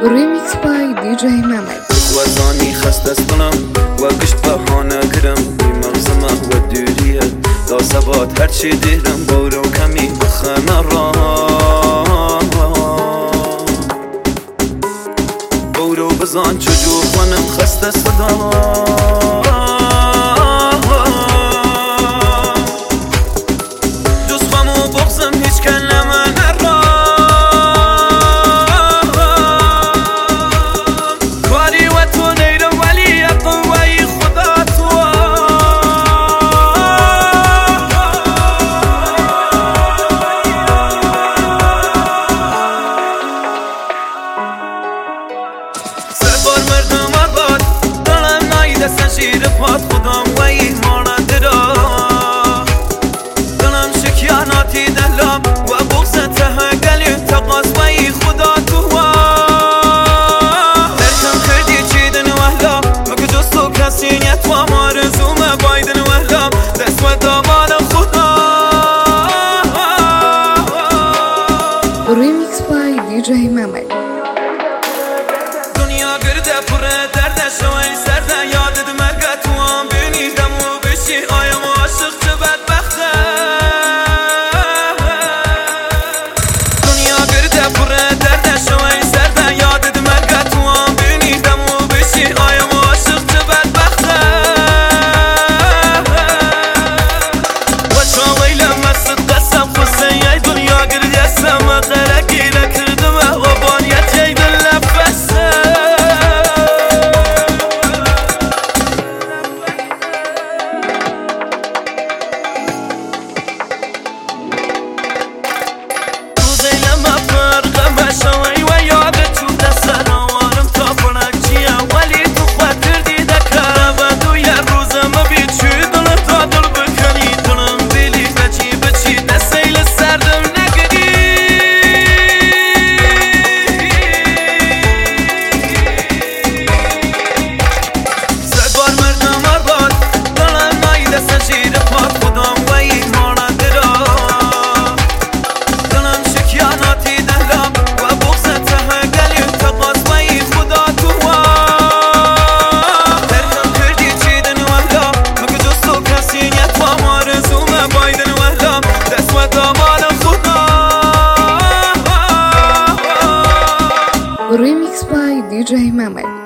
Remix by DJ Mehmet. وزانی خست از کنم و گشت بهانه گرم بیمغزمه و دوریه دا ثبات هرچی دیرم بورو کمی بخنه را بورو بزان چجور خونم خست صدا دوستمو بغزم هیچ کلمه نرا کاری و تو نیرم ولی قوی خدا تو سبار مردم آباد دلم نایده سنشیر پاد خودم و ایمانه درا دلم شکیاناتی دلم و بغزت هنگلی تقاس و ای خدا تو درکم کردی چیدن وحلا مگه جستو کسی نیت و مارزوم بایدن وحلا دست و دامان خدا Remix by DJ Mehmet. دنیا گرده پره درده شوی سرده یادت مرگه تو هم بینیدم و بشی آیم عاشق چه بدبخته دنیا گرده پره درده شوی سرده یادت مرگه تو هم بینیدم و بشی آیم عاشق چه بدبخته و چاویلم مست قسم خسته ای دنیا گرده سم غرقی لکردم و بانیت ای دل نفسه شوی و یادت تو دست روانم تا پنکچیه ولی تو خاطر دیده کاره و تو یه روزم بید چی دل تا دل بکنی دلم بیلی بچی دستیل سردم نگدی زدبار مردم آباد دلم نایده سنشیر پاد خودم و ایمانه درا دلم شکیاناتی دلم Remix by DJ Mehmet.